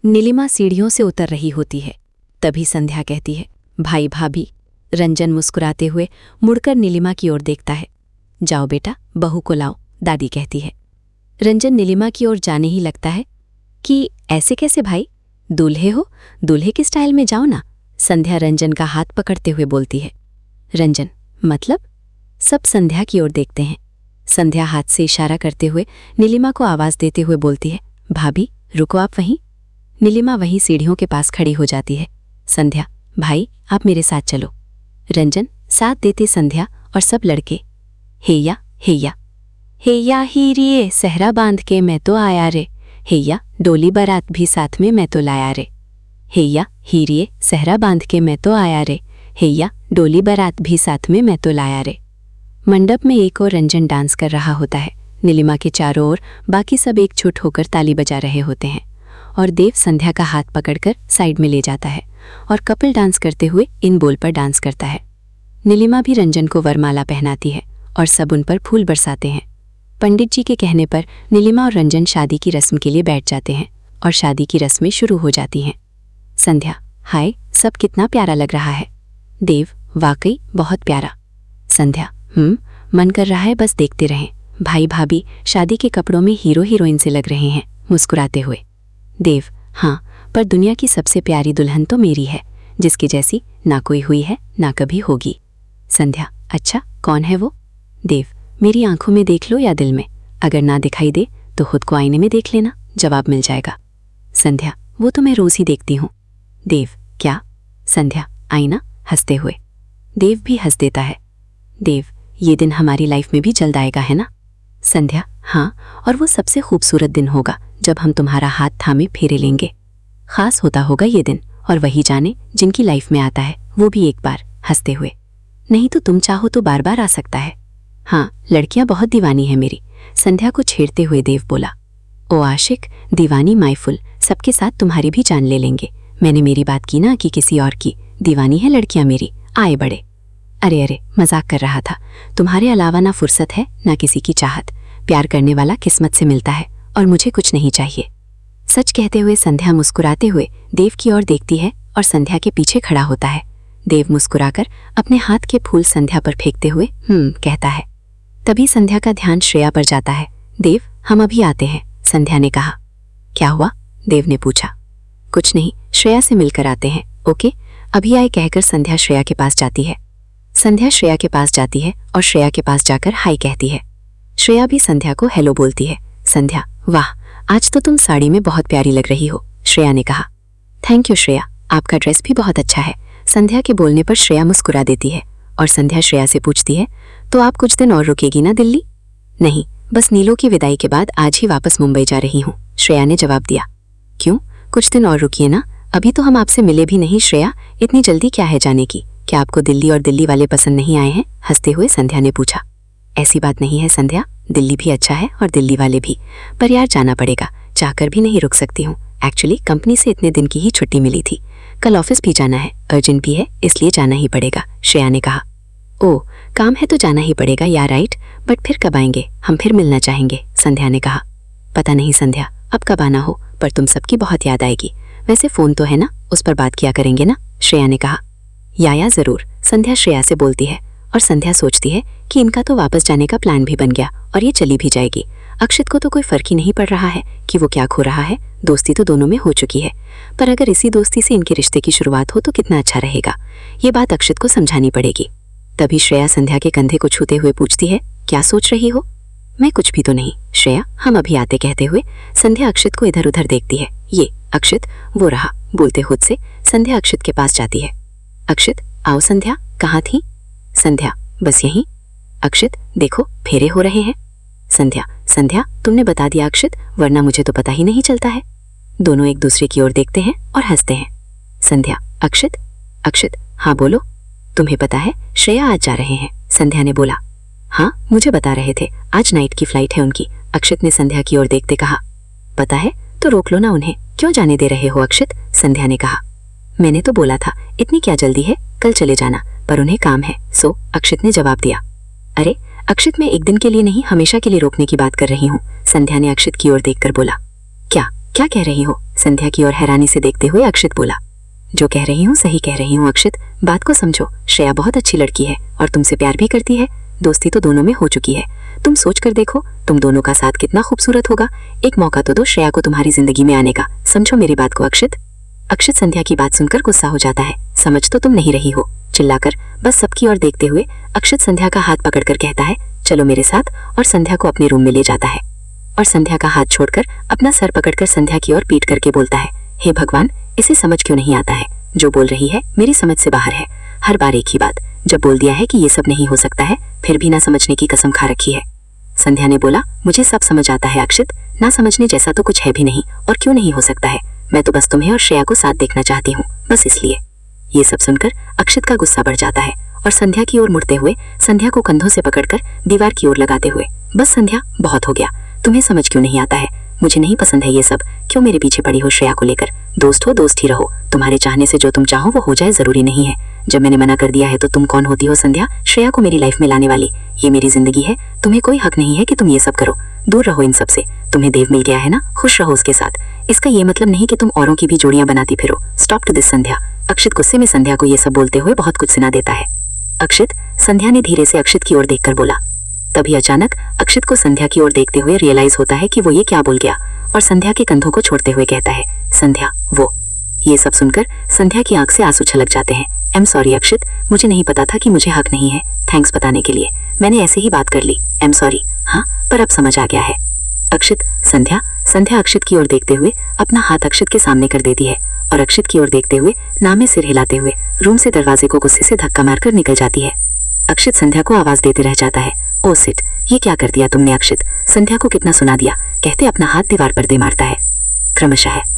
नीलिमा सीढ़ियों से उतर रही होती है। तभी संध्या कहती है, भाई भाभी। रंजन मुस्कुराते हुए मुड़कर नीलिमा की ओर देखता है। जाओ बेटा, बहू को लाओ, दादी कहती है। रंजन नीलिमा की ओर जाने ही लगता है कि ऐसे कैसे भाई, दूल्हे हो, दूल्हे के स्टाइल में जाओ ना। संध्या रंजन का हाथ पकड़ते हुए बोलती है। रंजन, मतलब? सब संध्या की ओर देखते हैं। संध्या हाथ से इशारा करते हुए नीलिमा को आवाज देते हुए बोलती है, भाभी रुको आप वहीं। नीलिमा वहीं सीढ़ियों के पास खड़ी हो जाती है। संध्या, भाई आप मेरे साथ चलो। रंजन साथ देते संध्या और सब लड़के हेया हेया हेया हीरिए सहरा बांध के मैं तो आया रे, हेया डोली बारात भी साथ में मैं तो लाया रे, हेया हीरिए सहरा बांध के मैं तो आया रे, हेया डोली बारात भी साथ में मैं तो लाया रे। मंडप में एक और रंजन डांस कर रहा होता है। नीलिमा के चारों ओर बाकी सब एकजुट होकर ताली बजा रहे होते हैं और देव संध्या का हाथ पकड़कर साइड में ले जाता है और कपल डांस करते हुए इन बोल पर डांस करता है। नीलिमा भी रंजन को वरमाला पहनाती है और सब उन पर फूल बरसाते हैं। पंडित जी के कहने पर नीलिमा और रंजन शादी की रस्म के लिए बैठ जाते हैं और शादी की रस्में शुरू हो जाती हैं। संध्या, हाय, सब कितना प्यारा लग रहा है। देव, वाकई बहुत प्यारा। संध्या, मन कर रहा है बस देखते रहें। भाई भाभी शादी के कपड़ों में हीरो हीरोइन से लग रहे हैं, मुस्कुराते हुए। देव, हाँ, पर दुनिया की सबसे प्यारी दुल्हन तो मेरी है, जिसकी जैसी ना कोई हुई है ना कभी होगी। संध्या, अच्छा, कौन है वो? देव, मेरी आंखों में देख लो या दिल में, अगर ना दिखाई दे तो खुद को आईने में देख लेना, जवाब मिल जाएगा। संध्या, वो तो मैं रोज ही देखती हूँ। देव, क्या? संध्या, आईना, हंसते हुए। देव भी हंस देता है। देव, ये दिन हमारी लाइफ में भी जल्द आएगा है ना? संध्या, हाँ, और वो सबसे खूबसूरत दिन होगा जब हम तुम्हारा हाथ थामे फेरे लेंगे। खास होता होगा ये दिन, और वही जाने जिनकी लाइफ में आता है वो भी एक बार, हंसते हुए। नहीं तो तुम चाहो तो बार बार आ सकता है। हाँ, लड़कियां बहुत दीवानी है मेरी, संध्या को छेड़ते हुए देव बोला। ओ आशिक, दीवानी मायफुल, सबके साथ तुम्हारी भी जान ले लेंगे। मैंने मेरी बात की ना कि किसी और की, दीवानी है लड़कियां मेरी, आए बड़े। अरे अरे, मजाक कर रहा था। तुम्हारे अलावा ना फुर्सत है ना किसी की चाहत। प्यार करने वाला किस्मत से मिलता है और मुझे कुछ नहीं चाहिए। सच कहते हुए संध्या मुस्कुराते हुए देव की ओर देखती है और संध्या के पीछे खड़ा होता है। देव मुस्कुराकर अपने हाथ के फूल संध्या पर फेंकते हुए कहता है। तभी संध्या का ध्यान श्रेया पर जाता है। देव, हम अभी आते हैं, संध्या ने कहा। क्या हुआ? देव ने पूछा। कुछ नहीं, श्रेया से मिलकर आते हैं, ओके? अभी आए कहकर संध्या श्रेया के पास जाती है। संध्या श्रेया के पास जाती है और श्रेया के पास जाकर हाय कहती है। श्रेया भी संध्या को हेलो बोलती है। संध्या, वाह, आज तो तुम साड़ी में बहुत प्यारी लग रही हो, श्रेया ने कहा। थैंक यू श्रेया, आपका ड्रेस भी बहुत अच्छा है। संध्या के बोलने पर श्रेया मुस्कुरा देती है और संध्या श्रेया से पूछती है, तो आप कुछ दिन और रुकेगी ना दिल्ली? नहीं, बस नीलो की विदाई के बाद आज ही वापस मुंबई जा रही हूँ, श्रेया ने जवाब दिया। क्यों? कुछ दिन और रुकिए ना, अभी तो हम आपसे मिले भी नहीं। श्रेया, इतनी जल्दी क्या है जाने की? क्या आपको दिल्ली और दिल्ली वाले पसंद नहीं आए हैं? हंसते हुए संध्या ने पूछा। ऐसी बात नहीं है संध्या, दिल्ली भी अच्छा है और दिल्ली वाले भी, पर यार जाना पड़ेगा, चाहकर भी नहीं रुक सकती हूँ। एक्चुअली कंपनी से इतने दिन की ही छुट्टी मिली थी, कल ऑफिस भी जाना है, अर्जेंट भी है, इसलिए जाना ही पड़ेगा, श्रेया ने कहा। ओह, काम है तो जाना ही पड़ेगा यार, राइट, बट फिर कब आएंगे? हम फिर मिलना चाहेंगे, संध्या ने कहा। पता नहीं संध्या, अब कब आना हो, पर तुम सबकी बहुत याद आएगी। वैसे फोन तो है ना, उस पर बात किया करेंगे ना, श्रेया ने कहा। या जरूर, संध्या श्रेया से बोलती है और संध्या सोचती है कि इनका तो वापस जाने का प्लान भी बन गया और ये चली भी जाएगी। अक्षित को तो कोई फर्क ही नहीं पड़ रहा है कि वो क्या खो रहा है, दोस्ती तो दोनों में हो चुकी है, पर अगर इसी दोस्ती से इनके रिश्ते की शुरुआत हो तो कितना अच्छा रहेगा। ये बात अक्षित को समझानी पड़ेगी। तभी श्रेया संध्या के कंधे को छूते हुए पूछती है, क्या सोच रही हो? मैं कुछ भी तो नहीं श्रेया, हम अभी आते, कहते हुए संध्या अक्षित को इधर उधर देखती है। ये अक्षित, वो रहा, बोलते खुद से संध्या अक्षित के पास जाती है। अक्षित, आओ। संध्या, कहाँ थी? संध्या, बस यहीं। अक्षित, देखो फेरे हो रहे हैं। संध्या, संध्या तुमने बता दिया अक्षित, वरना मुझे तो पता ही नहीं चलता है। दोनों एक दूसरे की ओर देखते हैं और हंसते हैं। संध्या, अक्षित, अक्षित, हाँ बोलो। तुम्हें पता है श्रेया आज जा रहे हैं, संध्या ने बोला। हाँ, मुझे बता रहे थे, आज नाइट की फ्लाइट है उनकी, अक्षित ने संध्या की ओर देखते कहा। पता है तो रोक लो ना उन्हें, क्यों जाने दे रहे हो अक्षित, संध्या ने कहा। मैंने तो बोला था इतनी क्या जल्दी है, कल चले जाना, पर उन्हें काम है, सो अक्षित ने जवाब दिया। अरे अक्षित, मैं एक दिन के लिए नहीं हमेशा के लिए रोकने की बात कर रही हूँ, संध्या ने अक्षित की ओर देखकर बोला। क्या? क्या कह रही हो? संध्या की ओर हैरानी से देखते हुए अक्षित बोला। जो कह रही हूँ सही कह रही हूँ अक्षित, बात को समझो। श्रेया बहुत अच्छी लड़की है और तुमसे प्यार भी करती है। दोस्ती तो दोनों में हो चुकी है। तुम सोच कर देखो, तुम दोनों का साथ कितना खूबसूरत होगा। एक मौका तो दो श्रेया को तुम्हारी जिंदगी में आने का। समझो मेरी बात को अक्षित। अक्षित संध्या की बात सुनकर गुस्सा हो जाता है। समझ तो तुम नहीं रही हो। चिल्लाकर बस सबकी ओर देखते हुए अक्षित संध्या का हाथ पकड़कर कहता है, चलो मेरे साथ, और संध्या को अपने रूम में ले जाता है। और संध्या का हाथ छोड़कर अपना सर पकड़कर संध्या की ओर पीट करके बोलता है, हे भगवान, इसे समझ क्यों नहीं आता है? जो बोल रही है मेरी समझ से बाहर है। हर बार एक ही बात, जब बोल दिया है कि ये सब नहीं हो सकता है, फिर भी ना समझने की कसम खा रखी है। संध्या ने बोला, मुझे सब समझ आता है अक्षित, ना समझने जैसा तो कुछ है भी नहीं। और क्यों नहीं हो सकता है? मैं तो बस तुम्हें और श्रेया को साथ देखना चाहती हूँ, बस इसलिए। ये सब सुनकर अक्षित का गुस्सा बढ़ जाता है और संध्या की ओर मुड़ते हुए संध्या को कंधों से पकड़कर दीवार की ओर लगाते हुए, बस संध्या, बहुत हो गया। तुम्हें समझ क्यों नहीं आता है? मुझे नहीं पसंद है ये सब। क्यों मेरे पीछे पड़ी हो श्रेया को लेकर? दोस्त हो दोस्त ही रहो। तुम्हारे चाहने से जो तुम चाहो वो हो जाए जरूरी नहीं है। जब मैंने मना कर दिया है तो तुम कौन होती हो संध्या, श्रेया को मेरी लाइफ में लाने वाली? ये मेरी जिंदगी है, तुम्हें कोई हक नहीं है कि तुम ये सब करो। दूर रहो इन सब से। तुम्हें देव मिल गया है ना, खुश रहो उसके साथ। इसका ये मतलब नहीं कि तुम औरों की भी जोड़ियां बनाती फिरो। Stop to this Sandhya. Akshit गुस्से में संध्या को ये सब बोलते हुए बहुत कुछ सुना देता है। अक्षित, संध्या ने धीरे से अक्षित की ओर देखकर बोला। तभी अचानक अक्षित को संध्या की ओर देखते हुए रियलाइज होता है कि वो ये क्या बोल गया, और संध्या के कंधों को छोड़ते हुए कहता है, संध्या, वो। ये सब सुनकर संध्या की आंख से आंसू छलक जाते हैं। आई एम सॉरी अक्षित, मुझे नहीं पता था कि मुझे हक नहीं है। थैंक्स बताने के लिए। मैंने ऐसे ही बात कर ली। I am sorry. हाँ, पर अब समझ आ गया है। अक्षित, संध्या। संध्या अक्षित की ओर देखते हुए अपना हाथ अक्षित के सामने कर देती है और अक्षित की ओर देखते हुए नाम में सिर हिलाते हुए रूम से दरवाजे को गुस्से से धक्का मारकर निकल जाती है। अक्षित संध्या को आवाज देते रह जाता है, ओ सिट, ये क्या कर दिया तुमने अक्षित? संध्या को कितना सुना दिया। कहते अपना हाथ दीवार पर दे मारता है। क्रमशः